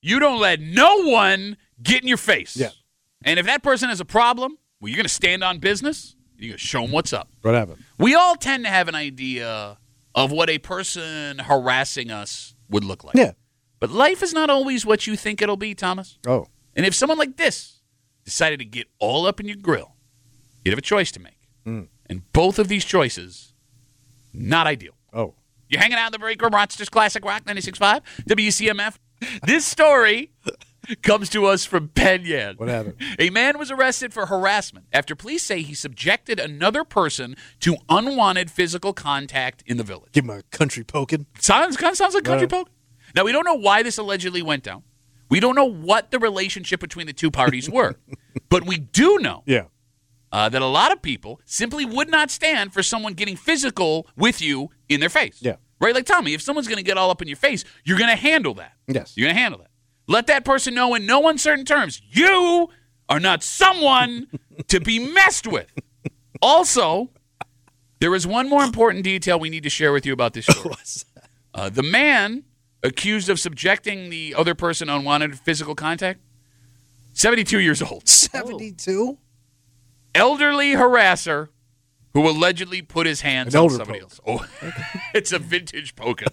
you don't let no one get in your face. Yeah. And if that person has a problem, well, you're going to stand on business. You're going to show them what's up. What happened? We all tend to have an idea of what a person harassing us would look like. Yeah. But life is not always what you think it'll be, Thomas. Oh. And if someone like this decided to get all up in your grill, you'd have a choice to make. Mm. And both of these choices, not ideal. Oh. You're hanging out in the break room, Rochester's Classic Rock 96.5, WCMF. This story comes to us from Penn Yan. What happened? A man was arrested for harassment after police say he subjected another person to unwanted physical contact in the village. Give him a country poking. Kind of sounds like country poke. Now, we don't know why this allegedly went down. We don't know what the relationship between the two parties were. But we do know that a lot of people simply would not stand for someone getting physical with you in their face. Yeah. Right? Like, Tommy, if someone's going to get all up in your face, you're going to handle that. Yes. You're going to handle that. Let that person know in no uncertain terms, you are not someone to be messed with. Also, there is one more important detail we need to share with you about this story. What's that? The man accused of subjecting the other person to unwanted physical contact, 72 years old. 72? Elderly harasser who allegedly put his hands An on elder somebody poke. else. Oh, it's a vintage poker.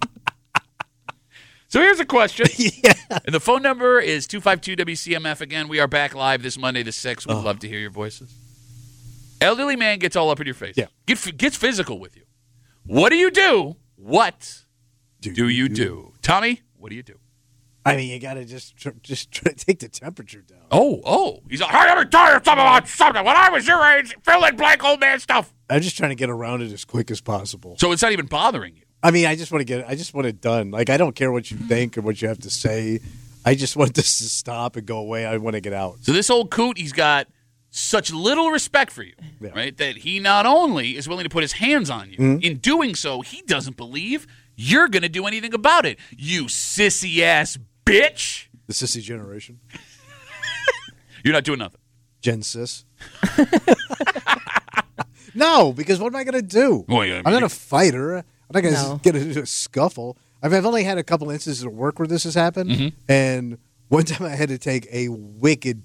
So here's a question. Yeah. And the phone number is 252-WCMF. Again, we are back live this Monday the 6th. We'd love to hear your voices. Elderly man gets all up in your face. Yeah. Gets physical with you. What do you do? What do you do? Tommy, what do you do? I mean, you got to just try to take the temperature down. Oh. He's like, hey, let me tell you something about something. When I was your age, fill in blank old man stuff. I'm just trying to get around it as quick as possible. So it's not even bothering you. I mean, I just want it done. Like, I don't care what you think or what you have to say. I just want this to stop and go away. I want to get out. So this old coot, he's got such little respect for you, right, that he not only is willing to put his hands on you, in doing so, he doesn't believe you're going to do anything about it. You sissy-ass bitch. The sissy generation. You're not doing nothing. Gen sis. No, because what am I going to do? Well, yeah, I mean, I'm not a fighter. I'm not going to No. get into a scuffle. I've only had a couple instances at work where this has happened, and one time I had to take a wicked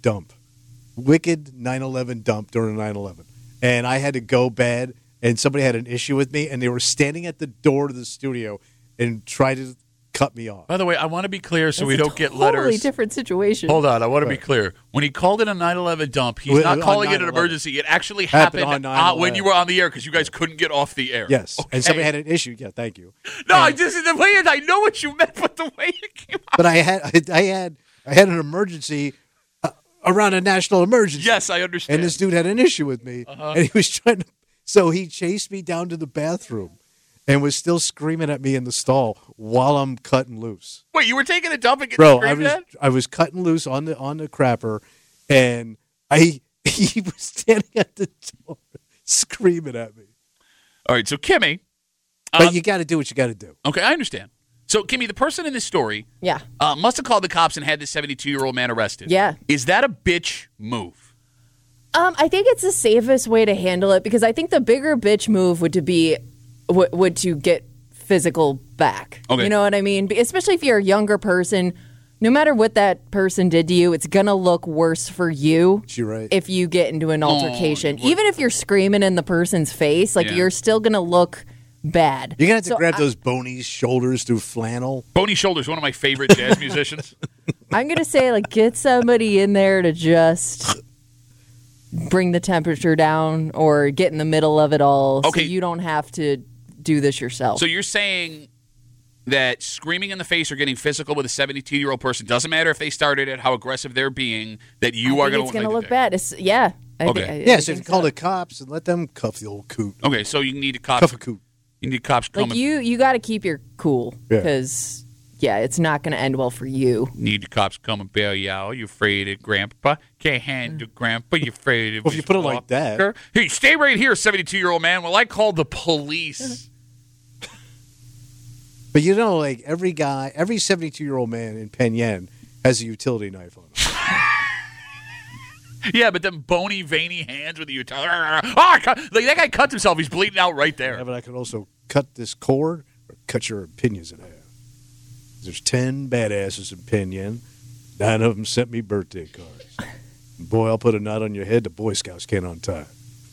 9/11 dump during 9/11, and I had to go bad, and somebody had an issue with me, and they were standing at the door to the studio and tried to cut me off. By the way, I want to be clear so That's we a don't get totally letters. different situation. Hold on, I want to be Right. clear. When he called it a 9/11 dump, he's Well, not on calling it an 9/11. emergency. It actually Happened happened on when 9/11. you were on the air because you guys couldn't get off the air. Yes, Okay. and somebody had an issue. Yeah, thank you. No, And- I just the way it, I know what you meant, but the way it came out. But I had an emergency around a national emergency. Yes, I understand. And this dude had an issue with me, and he was trying to. So he chased me down to the bathroom, and was still screaming at me in the stall while I'm cutting loose. Wait, you were taking a dump and getting Bro, screamed at? I was cutting loose on the crapper, and he was standing at the door screaming at me. All right, so Kimmy. But you got to do what you got to do. Okay, I understand. So, Kimmy, the person in this story Yeah. must have called the cops and had this 72-year-old man arrested. Yeah. Is that a bitch move? I think it's the safest way to handle it because I think the bigger bitch move would to get physical back. Okay. You know what I mean? Especially if you're a younger person, no matter what that person did to you, it's going to look worse for you You're right. if you get into an altercation. you would. Even if you're screaming in the person's face, like Yeah. you're still going to look bad. You're going to have to So grab those bony shoulders through flannel. Boney Shoulders, one of my favorite jazz musicians. I'm going to say, like, get somebody in there to just bring the temperature down or get in the middle of it all Okay. so you don't have to do this yourself. So you're saying that screaming in the face or getting physical with a 72-year-old person doesn't matter if they started it, how aggressive they're being, that you are going it's to going to look bad. Yeah. Okay. Yeah, so if you call the cops and let them cuff the old coot. Okay, so you need cops. Cuff a coot. You need cops coming. Like, you got to keep your cool Yeah. because, it's not going to end well for you. Need the cops come and bail you out. You afraid of Grandpa? Can't handle Grandpa. You afraid of Well, if you his put it like that. walker? Hey, stay right here, 72-year-old man, while I call the police. But like every 72-year-old man in Penn Yan has a utility knife on him. Yeah, but them bony, veiny hands with the utility. Like that guy cuts himself. He's bleeding out right there. Yeah, but I could also cut this cord or cut your opinions in half. There's 10 badasses in Penn 9 of them sent me birthday cards. Boy, I'll put a knot on your head the Boy Scouts can't untie.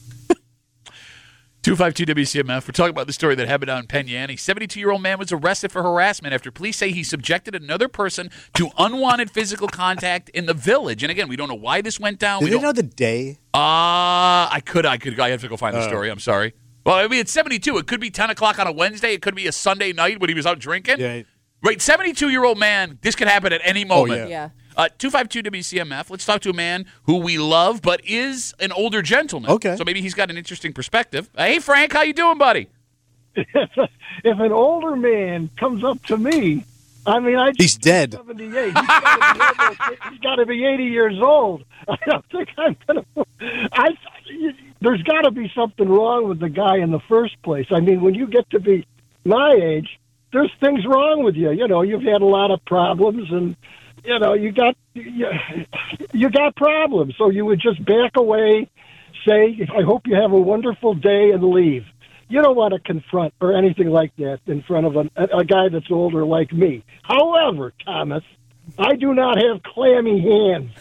252-WCMF. We're talking about the story that happened out in Penn Yan. A 72-year-old man was arrested for harassment after police say he subjected another person to unwanted physical contact in the village. And again, we don't know why this went down. Did they know the day? I have to go find the story. I'm sorry. Well, I mean, it's 72. It could be 10 o'clock on a Wednesday. It could be a Sunday night when he was out drinking. Yeah. Right, 72-year-old man, this could happen at any moment. Oh, yeah. 252-WCMF. Let's talk to a man who we love but is an older gentleman. Okay. So maybe he's got an interesting perspective. Hey, Frank, how you doing, buddy? If an older man comes up to me, I mean, he's dead. 78. He's got to be 80 years old. I don't think I'm going to. There's got to be something wrong with the guy in the first place. I mean, when you get to be my age, there's things wrong with you. You know, you've had a lot of problems, and you know you got problems. So you would just back away, say, "I hope you have a wonderful day," and leave. You don't want to confront or anything like that in front of a guy that's older like me. However, Thomas, I do not have clammy hands.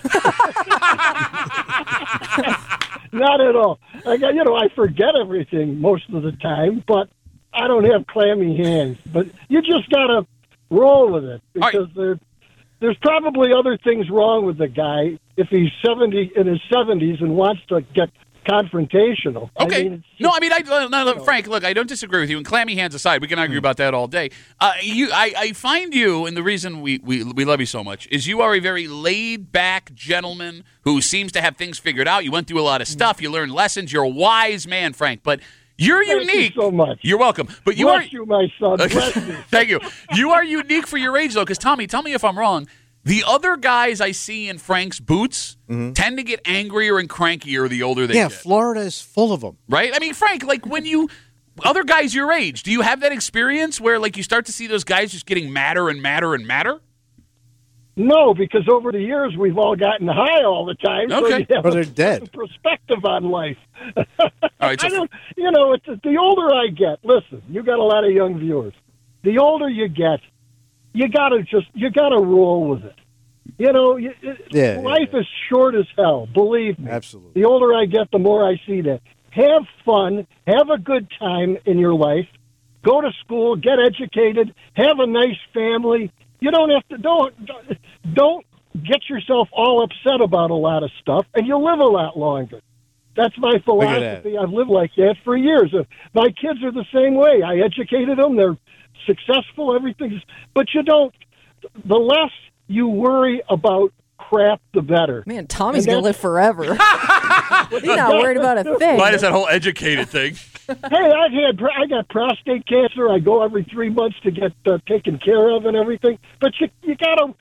Not at all. I forget everything most of the time, but I don't have clammy hands. But you just got to roll with it because there's probably other things wrong with the guy if he's in his 70s and wants to get confrontational. Okay. Frank, look, I don't disagree with you. And clammy hands aside, we can argue about that all day. I find you, and the reason we love you so much, is you are a very laid-back gentleman who seems to have things figured out. You went through a lot of stuff. You learned lessons. You're a wise man, Frank. But you're unique. Thank you so much. You're welcome. But Bless you, my son. Bless you. Thank you. You are unique for your age, though, because, Tommy, tell me if I'm wrong. The other guys I see in Frank's boots tend to get angrier and crankier the older they get. Yeah, Florida is full of them. Right? I mean, Frank, like when other guys your age, do you have that experience where like you start to see those guys just getting madder and madder and madder? No, because over the years we've all gotten high all the time. Okay. So you have they're dead. Perspective on life. All right, so it's the older I get. Listen, you got a lot of young viewers. The older you get, you gotta roll with it. You know, life is short as hell. Believe me. Absolutely. The older I get, the more I see that. Have fun. Have a good time in your life. Go to school. Get educated. Have a nice family. You don't have to. Don't get yourself all upset about a lot of stuff, and you'll live a lot longer. That's my philosophy. I've lived like that for years. My kids are the same way. I educated them. They're successful. Everything's. But you don't. The less you worry about crap, the better. Man, Tommy's going to live forever. He's not worried about a thing. Mine is that whole educated thing. Hey, I got prostate cancer. I go every 3 months to get taken care of and everything. But you gotta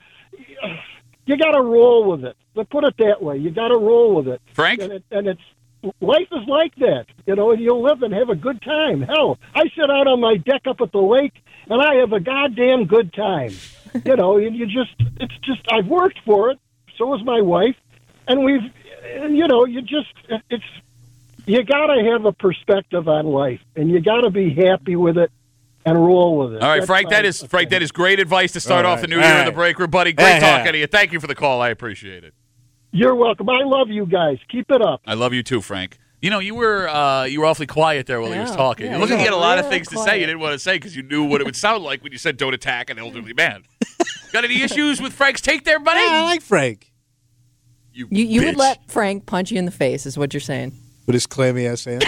roll with it. Let's put it that way. You gotta roll with it, Frank. And it's life is like that, you know. And you'll live and have a good time. Hell, I sit out on my deck up at the lake, and I have a goddamn good time. You know, it's just I've worked for it. So has my wife, and you got to have a perspective on life, and you got to be happy with it and roll with it. All right, Frank, that is great advice to start off the new year in the break room, buddy. Great talking to you. Thank you for the call. I appreciate it. You're welcome. I love you guys. Keep it up. I love you too, Frank. You know, you were awfully quiet there while he was talking. Yeah, you look like you had a lot of really things to say you didn't want to say because you knew what it would sound like when you said don't attack an elderly man. Got any issues with Frank's take there, buddy? Yeah, I like Frank. You would let Frank punch you in the face, is what you're saying. With his clammy ass hand.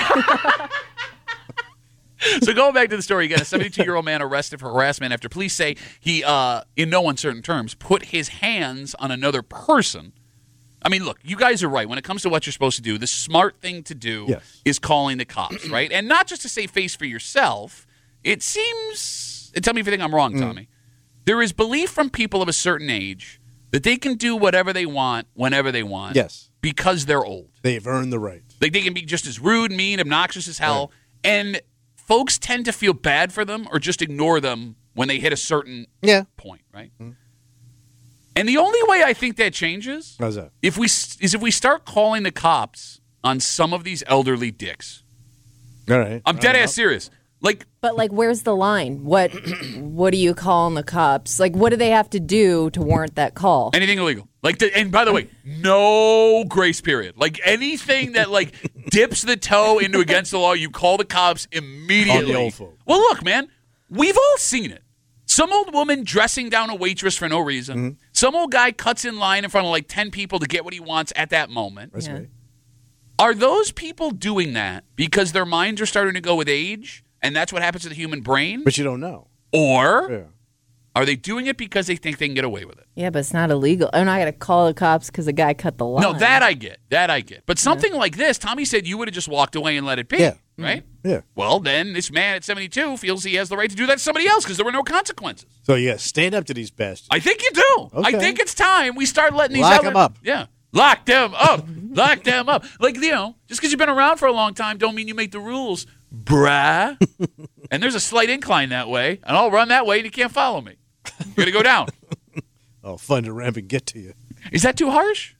So going back to the story again, a 72-year-old man arrested for harassment after police say he, in no uncertain terms, put his hands on another person. I mean, look, you guys are right. When it comes to what you're supposed to do, the smart thing to do is calling the cops, right? And not just to save face for yourself. It seems, and tell me if you think I'm wrong, Tommy, there is belief from people of a certain age that they can do whatever they want, whenever they want. Yes. Because they're old. They've earned the right. Like they can be just as rude, mean, obnoxious as hell. Right. And folks tend to feel bad for them or just ignore them when they hit a certain point, right? Mm-hmm. And the only way I think that changes How's that? if we start calling the cops on some of these elderly dicks. All right. I'm dead ass serious. Like, but like, where's the line? What are you calling the cops? Like, what do they have to do to warrant that call? anything illegal. Like, and by the way, no grace period. Like anything that like dips the toe into against the law, you call the cops immediately. On the old folk. Well, look, man, we've all seen it. Some old woman dressing down a waitress for no reason. Mm-hmm. Some old guy cuts in line in front of like 10 people to get what he wants at that moment. That's right. Are those people doing that because their minds are starting to go with age, and that's what happens to the human brain? But you don't know. Or are they doing it because they think they can get away with it? Yeah, but it's not illegal. I'm not going to call the cops because the guy cut the line. No, that I get. But something like this, Tommy said you would have just walked away and let it be. Yeah. Right? Yeah. Well, then this man at 72 feels he has the right to do that to somebody else because there were no consequences. So, yeah, stand up to these bastards. I think you do. Okay. I think it's time we start letting these Lock them up. Yeah. Lock them up. Lock them up. Like, just because you've been around for a long time don't mean you make the rules, brah. And there's a slight incline that way, and I'll run that way and you can't follow me. You're going to go down. Oh, fun to ramp and get to you. Is that too harsh?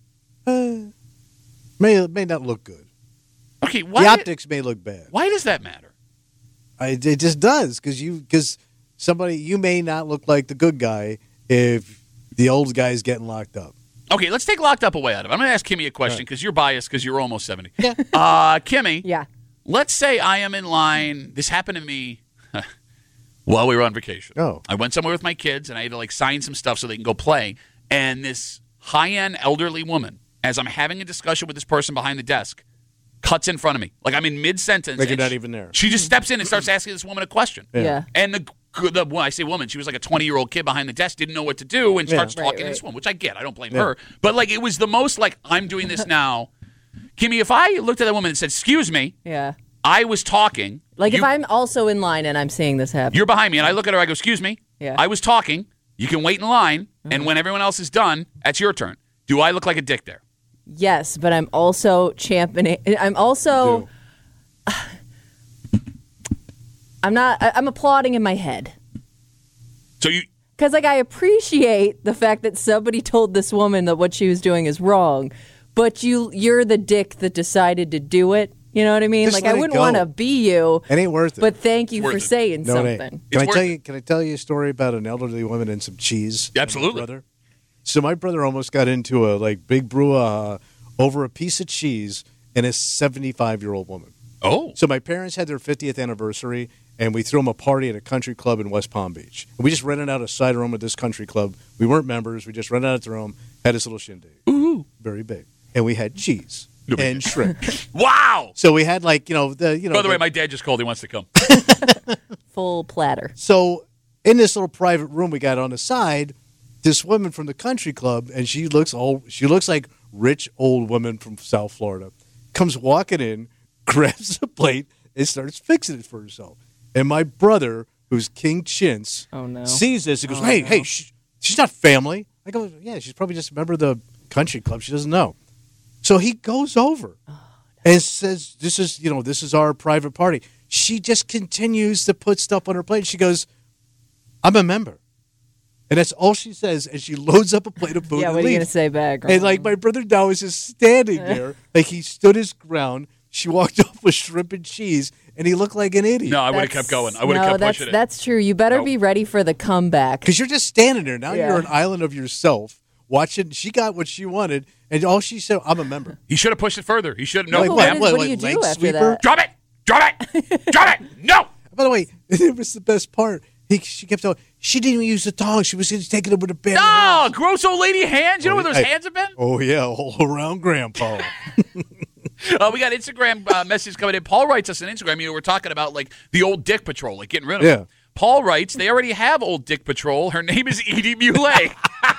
May not look good. Okay, The optics may look bad. Why does that matter? It just does because somebody, you may not look like the good guy if the old guy is getting locked up. Okay, let's take locked up away out of it. I'm going to ask Kimmy a question because you're biased because you're almost 70. Yeah. Kimmy. Yeah. Let's say I am in line. This happened to me while we were on vacation. Oh. I went somewhere with my kids, and I had to sign some stuff so they can go play. And this high-end elderly woman, as I'm having a discussion with this person behind the desk, cuts in front of me. Like I'm in mid-sentence. Like you're not even there. She just steps in and starts asking this woman a question. Yeah. And when I say woman, she was like a 20-year-old kid behind the desk, didn't know what to do, and starts talking to this woman, which I get. I don't blame her. But it was the most I'm doing this now. Kimmy, if I looked at that woman and said, excuse me, Yeah. I was talking. If I'm also in line and I'm seeing this happen. You're behind me, and I look at her, I go, excuse me. Yeah. I was talking. You can wait in line, and when everyone else is done, that's your turn. Do I look like a dick there? Yes, but I'm also championing. I'm also. I'm applauding in my head. So you. Because I appreciate the fact that somebody told this woman that what she was doing is wrong, but you're the dick that decided to do it. You know what I mean? Just I wouldn't want to be you. It ain't worth it. But thank you for saying No, something. Can I tell you a story about an elderly woman and some cheese? Absolutely. My brother? So my brother almost got into a big brouhaha over a piece of cheese and a 75-year-old woman. Oh. So my parents had their 50th anniversary, and we threw them a party at a country club in West Palm Beach. And we just rented out a side room at this country club. We weren't members. We just rented out the room, had this little shindig. Ooh. Very big. And we had cheese and shrimp. Wow. So we had By the way, my dad just called. He wants to come. Full platter. So in this little private room we got on the side, this woman from the country club, and she looks like rich old woman from South Florida, comes walking in, grabs a plate, and starts fixing it for herself. And my brother, who's King Chintz, sees this and goes, hey, she's not family. I go, yeah, she's probably just a member of the country club. She doesn't know. So he goes over and says, this is our private party. She just continues to put stuff on her plate. She goes, I'm a member. And that's all she says, and she loads up a plate of food and what are you leaves. going to say back? And my brother now is just standing there, he stood his ground. She walked off with shrimp and cheese, and he looked like an idiot. No, I would have kept going. I would have kept pushing it. That's true. You better be ready for the comeback. Because you're just standing there. Now you're an island of yourself, watching. She got what she wanted, and all she said, I'm a member. He should have pushed it further. He should have. No, what do you do after that? Drop it. Drop it. Drop it. No. By the way, it was the best part. She kept on. She didn't even use the tongs. She was just taking it with a band. No, gross old lady hands. You know where those hands have been? Oh, yeah, all around Grandpa. We got Instagram messages coming in. Paul writes us on Instagram. We're talking about the old dick patrol, getting rid of them. Paul writes, they already have old dick patrol. Her name is Edie Muley.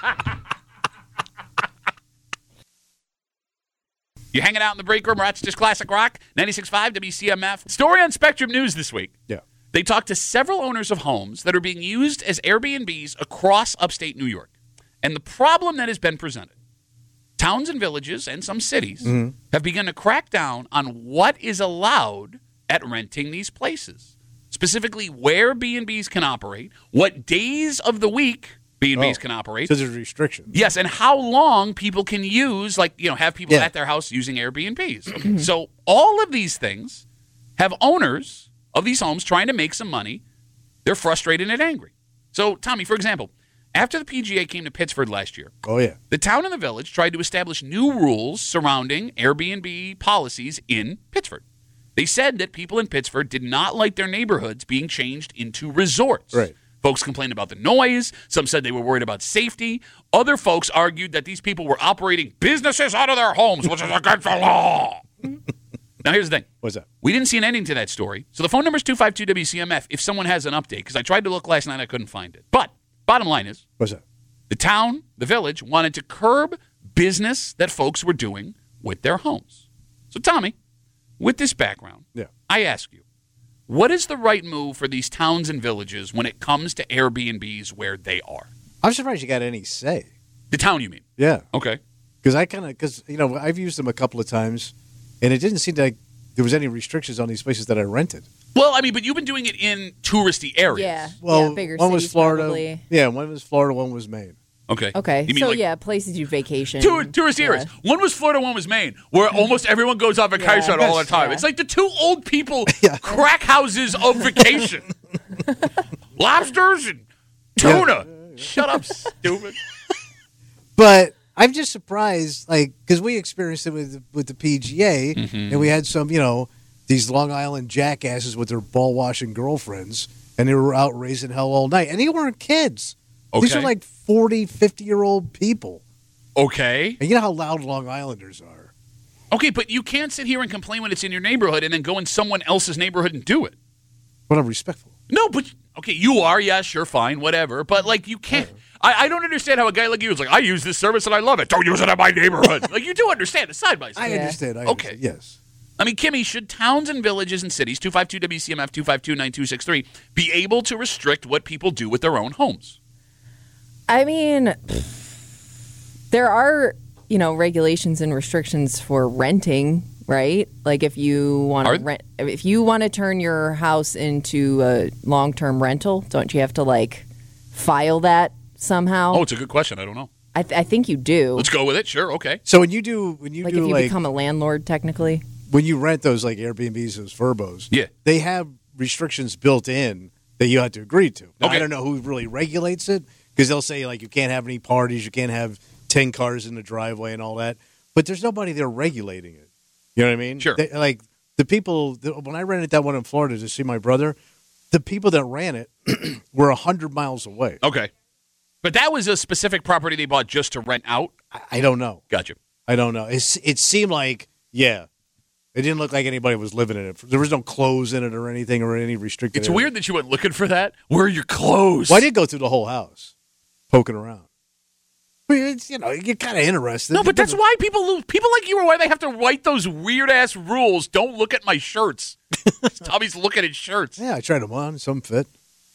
You hanging out in the break room? Rochester's Classic Rock, 96.5 WCMF. Story on Spectrum News this week. Yeah. They talked to several owners of homes that are being used as Airbnbs across upstate New York. And the problem that has been presented. Towns and villages and some cities have begun to crack down on what is allowed at renting these places. Specifically, where B&Bs can operate, what days of the week B&Bs can operate. So there's restrictions. Yes, and how long people can use, have people at their house using Airbnbs. Okay. So all of these things have owners of these homes trying to make some money. They're frustrated and angry. So, Tommy, for example, after the PGA came to Pittsford last year, the town and the village tried to establish new rules surrounding Airbnb policies in Pittsford. They said that people in Pittsford did not like their neighborhoods being changed into resorts. Right. Folks complained about the noise. Some said they were worried about safety. Other folks argued that these people were operating businesses out of their homes, which is against the law. Now, here's the thing. What's that? We didn't see an ending to that story. So the phone number is 252-WCMF if someone has an update, because I tried to look last night. I couldn't find it. But bottom line is, What's that? the town, the village, wanted to curb business that folks were doing with their homes. So, Tommy, with this background, I ask you, what is the right move for these towns and villages when it comes to Airbnbs where they are? I'm surprised you got any say. The town, you mean? Yeah. Okay. Because I've used them a couple of times, and it didn't seem like there was any restrictions on these places that I rented. Well, I mean, but you've been doing it in touristy areas. Yeah. Well, bigger one was cities, Florida. probably. Yeah, one was Florida, one was Maine. Okay. You mean So, places you vacation. Tourist areas. One was Florida, one was Maine, where almost everyone goes on vacation all the time. Yeah. It's like the two old people crack houses of vacation. Lobsters and tuna. Shut up, stupid. But I'm just surprised, because we experienced it with the PGA, and we had some, these Long Island jackasses with their ball-washing girlfriends, and they were out raising hell all night. And they weren't kids. Okay. These are like 40, 50-year-old people. Okay. And you know how loud Long Islanders are. Okay, but you can't sit here and complain when it's in your neighborhood and then go in someone else's neighborhood and do it. But I'm respectful. No, but, okay, you are, yeah, sure, fine, whatever. But, you can't. I don't understand how a guy like you is like, I use this service and I love it. Don't use it in my neighborhood. You do understand it side by side. I understand. Okay. Yes. I mean, Kimmy, should towns and villages and cities, 252-WCMF, 252-9263, be able to restrict what people do with their own homes? I mean, there are, regulations and restrictions for renting, right? Like if you want to rent, if you want to turn your house into a long-term rental, don't you have to file that somehow? Oh, it's a good question. I don't know. I think you do. Let's go with it. Sure. Okay. So when you if you become a landlord, technically, when you rent those Airbnbs, those Furbos, they have restrictions built in that you have to agree to. Now, I don't know who really regulates it. Because they'll say, you can't have any parties, you can't have 10 cars in the driveway and all that. But there's nobody there regulating it. You know what I mean? Sure. The people, when I rented that one in Florida to see my brother, the people that ran it were 100 miles away. Okay. But that was a specific property they bought just to rent out? I don't know. Gotcha. I don't know. It seemed like, it didn't look like anybody was living in it. There was no clothes in it or anything or any restricted It's area. weird that you went looking for that. Where are your clothes? Well, I did go through the whole house. Poking around. I mean, it's, you're kind of interested. No, but that's why people like you are why they have to write those weird-ass rules. Don't look at my shirts. Tommy's looking at shirts. Yeah, I tried them on. Some fit.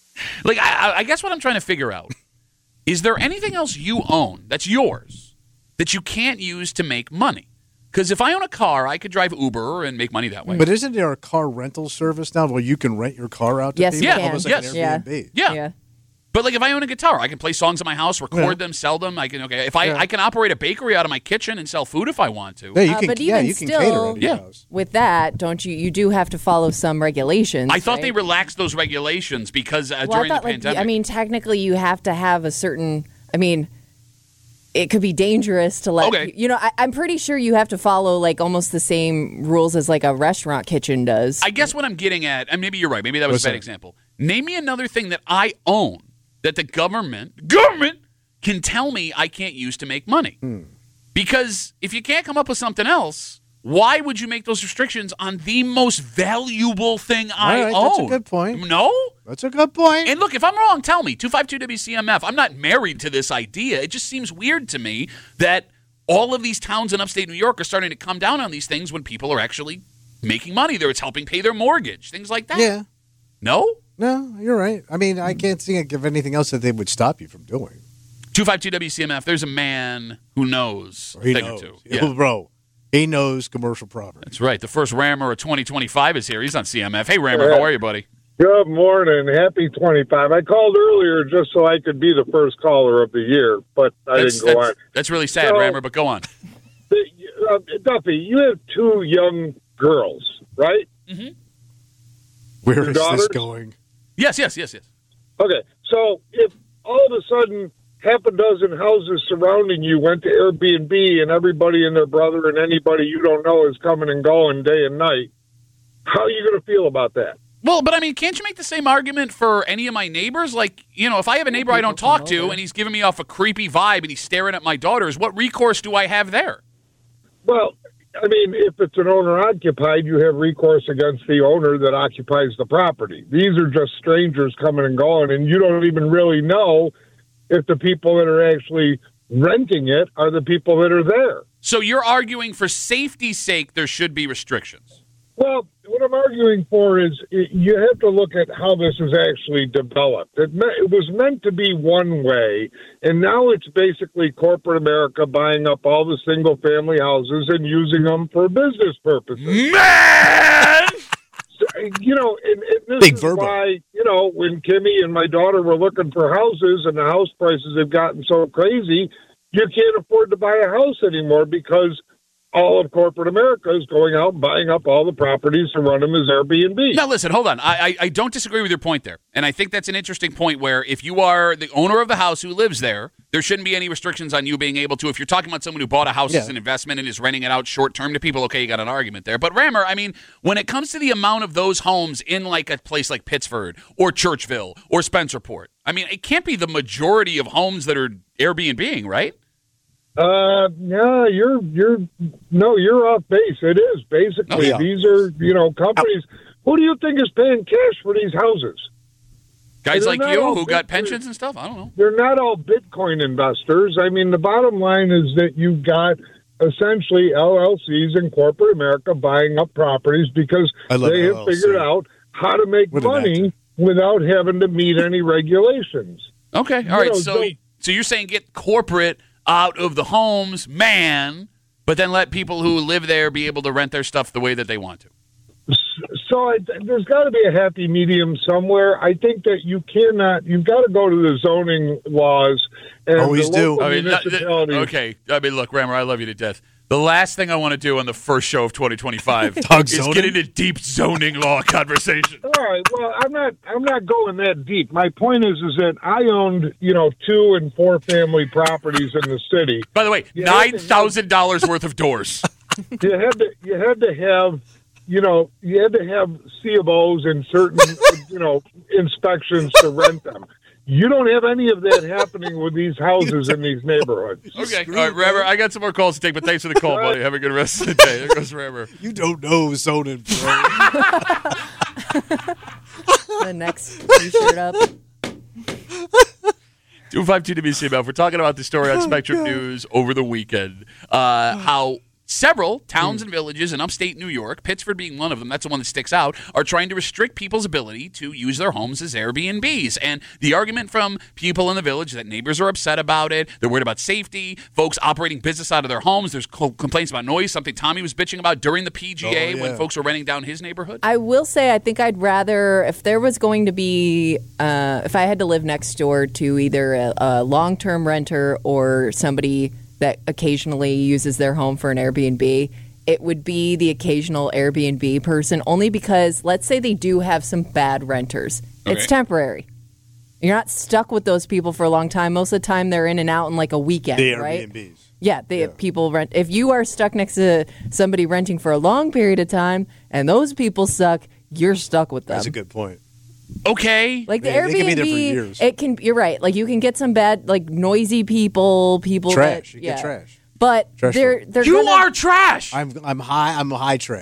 I guess what I'm trying to figure out, is there anything else you own that's yours that you can't use to make money? Because if I own a car, I could drive Uber and make money that way. But isn't there a car rental service now where you can rent your car out to yes, people? You can. Almost like an Airbnb. Yeah. But if I own a guitar, I can play songs in my house, record them, sell them. I can I can operate a bakery out of my kitchen and sell food if I want to. Yeah, you can. But even you can still, cater out of your house. With that, don't you do have to follow some regulations? I thought right? they relaxed those regulations because during the pandemic. Technically, you have to have a certain. It could be dangerous to let. Okay. I'm pretty sure you have to follow almost the same rules as a restaurant kitchen does. I guess what I'm getting at, and maybe you're right. Maybe that was a bad example. Name me another thing that I own that the government can tell me I can't use to make money. Because if you can't come up with something else, why would you make those restrictions on the most valuable thing I own? That's a good point. No? That's a good point. And look, if I'm wrong, tell me. 252-WCMF. I'm not married to this idea. It just seems weird to me that all of these towns in upstate New York are starting to come down on these things when people are actually making money there. It's helping pay their mortgage, things like that. Yeah. No? No, you're right. I can't think of anything else that they would stop you from doing. 252-WCMF, there's a man who knows a thing or two. Yeah. Bro, he knows commercial property. That's right. The first Rammer of 2025 is here. He's on CMF. Hey, Rammer, how are you, buddy? Good morning. Happy 25. I called earlier just so I could be the first caller of the year, but I didn't go on. That's really sad, Rammer, but go on. Duffy, you have two young girls, right? Mm-hmm. Where is this going? Yes. Okay, so if all of a sudden half a dozen houses surrounding you went to Airbnb and everybody and their brother and anybody you don't know is coming and going day and night, how are you going to feel about that? Well, but I mean, can't you make the same argument for any of my neighbors? Like, if I have a neighbor I don't talk to and he's giving me off a creepy vibe and he's staring at my daughters, what recourse do I have there? Well, I mean, if it's an owner-occupied, you have recourse against the owner that occupies the property. These are just strangers coming and going, and you don't even really know if the people that are actually renting it are the people that are there. So you're arguing for safety's sake there should be restrictions? Well, what I'm arguing for is you have to look at how this is actually developed. It was meant to be one way, and now it's basically corporate America buying up all the single-family houses and using them for business purposes. Man! So, and this Big is verbo. why, when Kimmy and my daughter were looking for houses and the house prices have gotten so crazy, you can't afford to buy a house anymore because all of corporate America is going out and buying up all the properties to run them as Airbnb. Now, listen, hold on. I don't disagree with your point there. And I think that's an interesting point where if you are the owner of the house who lives there, there shouldn't be any restrictions on you being able to. If you're talking about someone who bought a house as an investment and is renting it out short-term to people, okay, you got an argument there. But, Rammer, I mean, when it comes to the amount of those homes in like a place like Pittsford or Churchville or Spencerport, I mean, it can't be the majority of homes that are Airbnb-ing, right? No, you're off base. It is basically these are companies. Who do you think is paying cash for these houses? Guys like you who got pensions and stuff. I don't know. They're not all Bitcoin investors. I mean, the bottom line is that you've got essentially LLCs in corporate America buying up properties because they have figured out how to make money without having to meet any regulations. Okay, all right. So you're saying get corporate out of the homes, but then let people who live there be able to rent their stuff the way that they want to. So there's got to be a happy medium somewhere. I think that you've got to go to the zoning laws. And always do. Okay. I mean, look, Rammer, I love you to death. The last thing I want to do on the first show of 2025 is get into deep zoning law conversation. All right. Well, I'm not going that deep. My point is that I owned, 2 and 4 family properties in the city. By the way, $9,000 worth of doors. You had to have C of O's and certain, inspections to rent them. You don't have any of that happening with these houses in these neighborhoods. Okay. All right, Rammer, I got some more calls to take, but thanks for the call, buddy. Have a good rest of the day. There goes Rammer. You don't know zoning, bro. The next T-shirt up. 252-WCMF. We're talking about the story on Spectrum News over the weekend. How several towns and villages in upstate New York, Pittsford being one of them, that's the one that sticks out, are trying to restrict people's ability to use their homes as Airbnbs. And the argument from people in the village that neighbors are upset about it, they're worried about safety, folks operating business out of their homes, there's complaints about noise, something Tommy was bitching about during the PGA when folks were renting down his neighborhood. I will say I think I'd rather, if there was going to be, if I had to live next door to either a long-term renter or somebody that occasionally uses their home for an Airbnb, it would be the occasional Airbnb person, only because let's say they do have some bad renters. Okay. It's temporary. You're not stuck with those people for a long time. Most of the time they're in and out in like a weekend, right? Airbnbs. Yeah, people rent. If you are stuck next to somebody renting for a long period of time and those people suck, you're stuck with them. That's a good point. Okay. Like the Airbnb, can be there for years. You're right. Like you can get some bad, like noisy people trash. That, you get trash. But trash they're are trash. I'm high trash.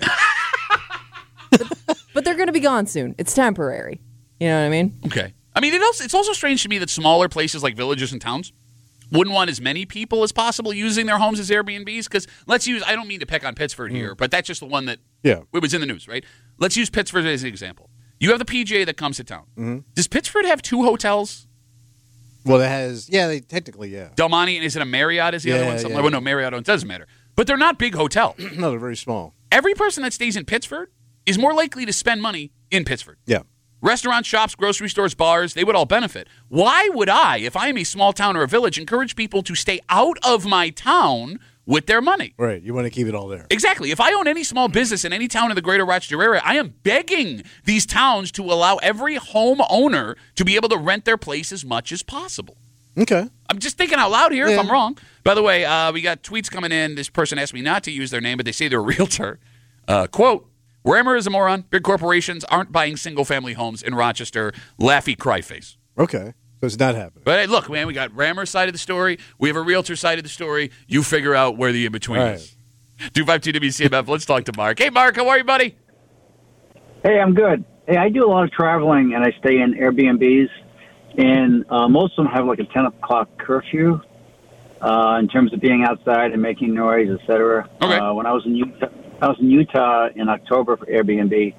but they're going to be gone soon. It's temporary. You know what I mean? Okay. I mean, it's also strange to me that smaller places like villages and towns wouldn't want as many people as possible using their homes as Airbnbs. Because I don't mean to pick on Pittsford here, but that's just the one that it was in the news, right? Let's use Pittsford as an example. You have the PGA that comes to town. Mm-hmm. Does Pittsford have 2 hotels? Well, it has. Yeah, technically. Del Monte, and is it a Marriott? Is the other one? Well, no, Marriott. It doesn't matter. But they're not big hotels. No, they're very small. Every person that stays in Pittsford is more likely to spend money in Pittsford. Yeah. Restaurants, shops, grocery stores, bars, they would all benefit. Why would I, if I am a small town or a village, encourage people to stay out of my town with their money. Right. You want to keep it all there. Exactly. If I own any small business in any town in the greater Rochester area, I am begging these towns to allow every homeowner to be able to rent their place as much as possible. Okay. I'm just thinking out loud here if I'm wrong. By the way, we got tweets coming in. This person asked me not to use their name, but they say they're a realtor. Quote, Rammer is a moron. Big corporations aren't buying single-family homes in Rochester. Laughy cry face. Okay. So it's not happening. But hey, look, man, we got Rammer's side of the story. We have a realtor side of the story. You figure out where the in-between is. 252 WCMF. Let's talk to Mark. Hey, Mark, how are you, buddy? Hey, I'm good. Hey, I do a lot of traveling, and I stay in Airbnbs, and most of them have like a 10 o'clock curfew in terms of being outside and making noise, etc. Okay. When I was in Utah in October for Airbnb. It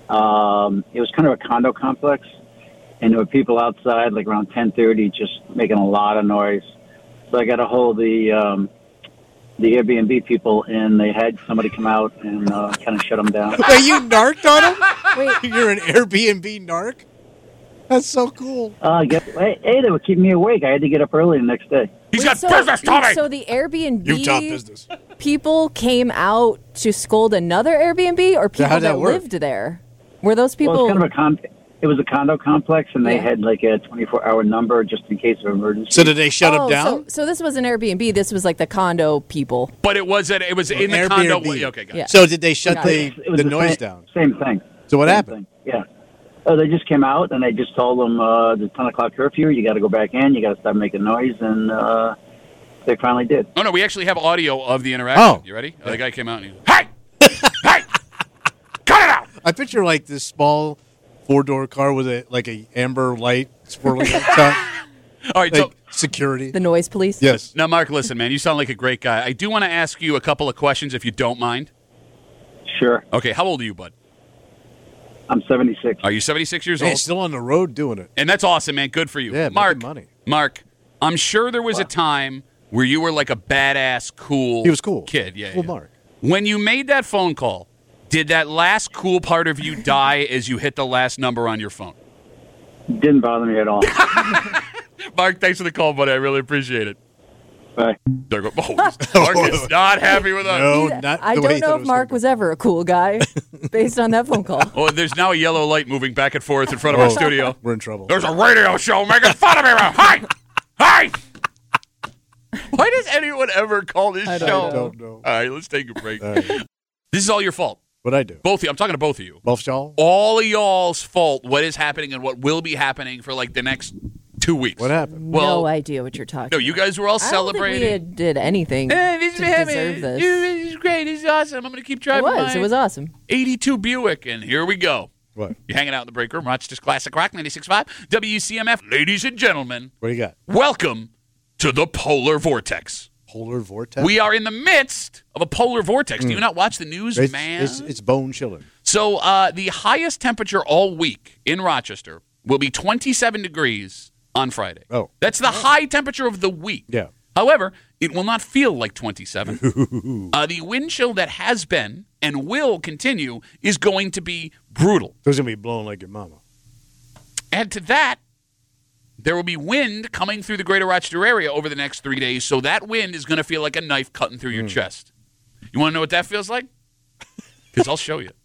was kind of a condo complex, and there were people outside like around 10:30 just making a lot of noise. So I got a hold of the Airbnb people, and they had somebody come out and kind of shut them down. Wait, you narked on them? Wait. You're an Airbnb narc? That's so cool. Hey, they were keeping me awake. I had to get up early the next day. He's got business, Tommy! So the Airbnb Utah business. people came out to scold another Airbnb, or people how'd that that work? lived there? Were those people? Well, it's kind of it was a condo complex, and they had like a 24-hour number just in case of emergency. So did they shut them down? So this was an Airbnb. This was like the condo people. But it was in the Airbnb. condo. Okay, got it. Yeah. So did they shut It was the noise down? Same thing. So what Same happened? thing. Yeah. They just came out, and they just told them the 10 o'clock curfew, you got to go back in, you got to stop making noise, and they finally did. Oh, no, we actually have audio of the interaction. Oh. You ready? The guy came out and he hey! Hey! Cut it out! I picture like this small 4-door car with a amber light swirling outside. All right, Like so security. The noise police? Yes. now, Mark, listen, man, you sound like a great guy. I do want to ask you a couple of questions if you don't mind. Sure. Okay, how old are you, bud? I'm 76. Are you 76 years Man, old? still on the road doing it. And that's awesome, man. Good for you. Yeah, Mark, making money. Mark, I'm sure there was a time where you were like a badass, cool He was cool. kid. Yeah, Cool yeah. Mark. When you made that phone call, did that last cool part of you die as you hit the last number on your phone? Didn't bother me at all. Mark, thanks for the call, buddy. I really appreciate it. Bye. There go. Oh, Mark is not happy with us. No, not I the way don't he thought know it if was Mark gonna was ever a cool guy based on that phone call. Oh, there's now a yellow light moving back and forth in front of our studio. We're in trouble. There's a radio show making fun of me. Hi! Hi! Why does anyone ever call this show? I don't know. All right, let's take a break. All right. This is all your fault. What'd I do? Both of you. I'm talking to both of you. Both y'all? All of y'all's fault, what is happening and what will be happening for like the next 2 weeks. What happened? Well, no idea what you're talking No, you guys were all about. celebrating. I don't think we did anything Hey, this to is happening. deserve this. This is great. This is awesome. I'm going to keep driving It was awesome. 82 Buick, and here we go. What? You're hanging out in the break room, Rochester's Classic Rock 96.5, WCMF. Ladies and gentlemen, What do you got? welcome to the Polar Vortex. Polar vortex? We are in the midst of a polar vortex. Do you not watch the news, It's, man? it's bone chilling. So the highest temperature all week in Rochester will be 27 degrees on Friday. Oh. That's the high temperature of the week. Yeah. However, it will not feel like 27. The wind chill that has been and will continue is going to be brutal. So it's going to be blowing like your mama. Add to that, there will be wind coming through the greater Rochester area over the next 3 days, so that wind is going to feel like a knife cutting through your chest. You want to know what that feels like? Because I'll show you.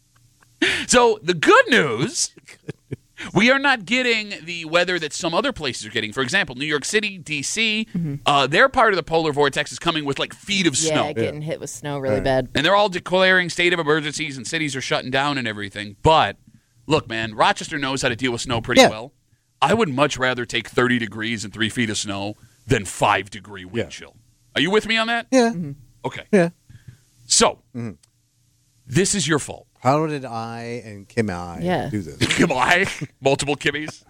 So the good news, we are not getting the weather that some other places are getting. For example, New York City, D.C., their part of the polar vortex is coming with like feet of snow. Yeah, getting hit with snow really bad. And they're all declaring state of emergencies and cities are shutting down and everything. But look, man, Rochester knows how to deal with snow pretty well. I would much rather take 30 degrees and 3 feet of snow than 5-degree wind chill. Are you with me on that? Yeah. Okay. Yeah. So, this is your fault. How did I and Kim I do this? Come on. Multiple Kimmies.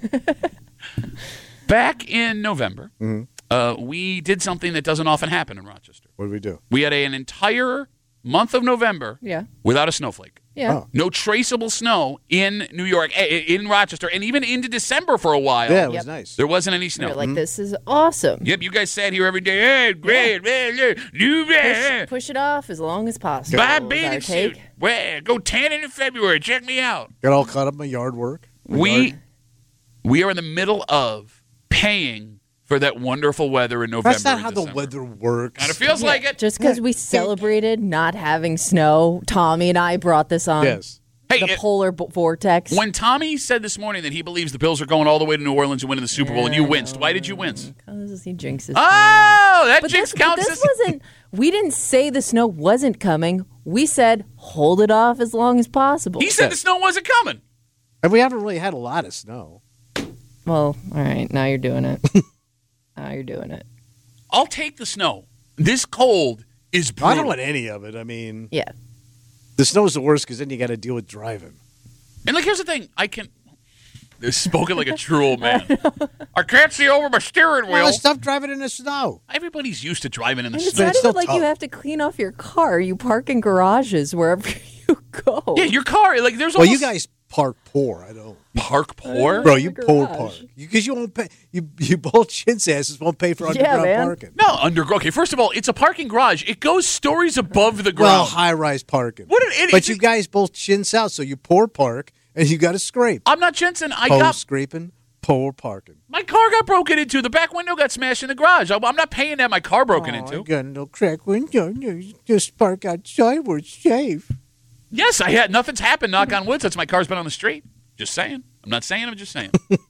Back in November, we did something that doesn't often happen in Rochester. What did we do? We had an entire month of November without a snowflake. Yeah. Oh. No traceable snow in New York, in Rochester, and even into December for a while. Yeah, it was nice. There wasn't any snow. You're like, this is awesome. Yep, you guys sat here every day. Hey, great, Push it off as long as possible. buy a is our bathing take. suit. Well, go tanning in February. Check me out. Got all caught up in my yard work. We are in the middle of paying for that wonderful weather in November. That's not and how December. the weather works. Kind of feels like it. Just because we celebrated not having snow, Tommy and I brought this on. Yes. Hey, the polar vortex. When Tommy said this morning that he believes the Bills are going all the way to New Orleans and winning the Super Bowl, and you winced, why did you wince? Because he jinxes. Oh, that jinx counts. This wasn't. We didn't say the snow wasn't coming. We said hold it off as long as possible. He said the snow wasn't coming. And we haven't really had a lot of snow. Well, all right. Now you're doing it. Now you're doing it. I'll take the snow. This cold is brutal. I don't want any of it. I mean, Yeah. the snow's the worst because then you got to deal with driving. And here's the thing. This is spoken like a true old man. I can't see over my steering wheel. Well, stop driving in the snow. Everybody's used to driving in the And it's snow. not still even like tough. you have to clean off your car. You park in garages wherever you go. Yeah, your car. Like there's Well, almost you guys park poor. I don't. park poor. Bro, you the poor garage. park. Because you won't pay. You both chintz asses won't pay for underground man. parking. No, okay. First of all, it's a parking garage. It goes stories above the Well, ground. high-rise parking. What an idiot. But you guys both chintz out, so you poor park, and you got to scrape. I'm not Jensen. Poor scraping, poor parking. My car got broken into. The back window got smashed in the garage. I'm not paying to have my car broken I into. got no crack window. You just park outside where it's safe. Yes, I had. Nothing's happened. Knock on wood. Since my car's been on the street. Just saying. I'm not saying. I'm just saying.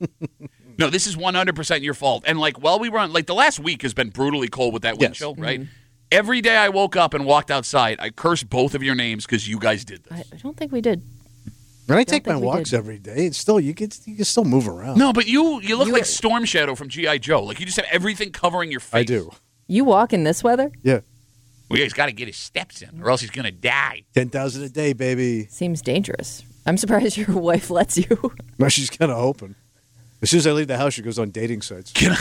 No, this is 100% your fault. And while we were on, the last week has been brutally cold with that wind Yes. chill, right? Every day I woke up and walked outside, I cursed both of your names because you guys did this. I don't think we did. And I take my think we walks did. every day. It's still you can still move around. No, but you look You like were- Storm Shadow from G.I. Joe. Like you just have everything covering your face. I do. You walk in this weather? Yeah, Well, he's got to get his steps in, or else he's going to die. 10,000 a day, baby. Seems dangerous. I'm surprised your wife lets you. No, she's kind of hoping. As soon as I leave the house, she goes on dating sites. Can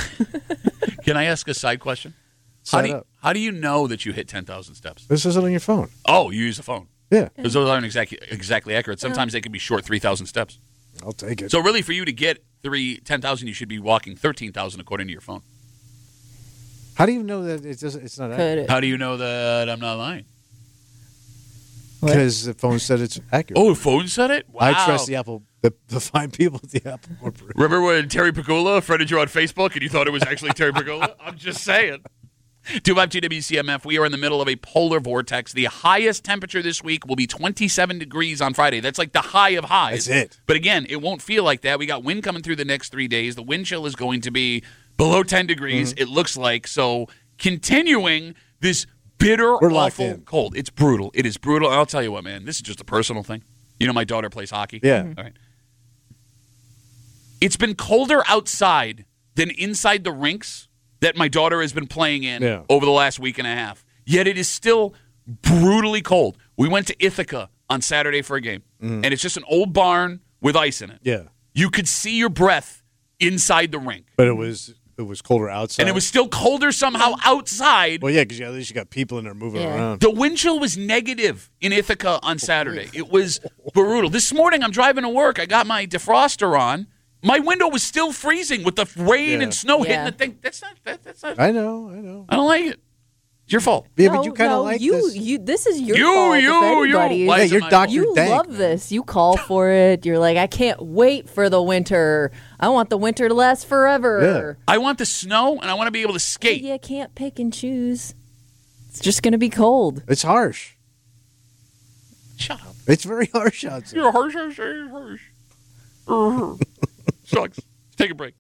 I ask a side question? Sign up. How do you know that you hit 10,000 steps? This isn't on your phone. Oh, you use the phone. Yeah, Because those aren't exactly accurate. Sometimes they can be short 3,000 steps. I'll take it. So really, for you to get 10,000, you should be walking 13,000 according to your phone. How do you know that it's not accurate? Could How do you know that I'm not lying? Because the phone said it's accurate. Oh, the phone said it? Wow. I trust the Apple, the fine people at the Apple Corporation. Remember when Terry Pagula friended you on Facebook and you thought it was actually Terry Pagula? I'm just saying. 252 WCMF, we are in the middle of a polar vortex. The highest temperature this week will be 27 degrees on Friday. That's like the high of highs. That's it. But again, it won't feel like that. We got wind coming through the next 3 days. The wind chill is going to be below 10 degrees, it looks like. So continuing this bitter, We're locked awful in. cold. It's brutal. It is brutal. And I'll tell you what, man, this is just a personal thing. You know my daughter plays hockey? Yeah. All right. It's been colder outside than inside the rinks that my daughter has been playing in over the last week and a half. Yet it is still brutally cold. We went to Ithaca on Saturday for a game, and it's just an old barn with ice in it. Yeah, You could see your breath inside the rink. but it was colder outside. And it was still colder somehow outside. Well, yeah, because at least you got people in there moving around. The wind chill was negative in Ithaca on Saturday. It was brutal. This morning, I'm driving to work. I got my defroster on. My window was still freezing with the rain and snow hitting the thing. That's not. I know. I don't like it. It's your fault. Yeah, but you kind of like this. This is your fault. If anybody. Why Yeah, is it you're my Dr. fault? You Dank, love this. You call for it. You're like, I can't wait for the winter. I want the winter to last forever. I want the snow, and I want to be able to skate. You can't pick and choose. It's just going to be cold. It's harsh. Shut up. It's very harsh outside. You're harsh. Sucks. Take a break.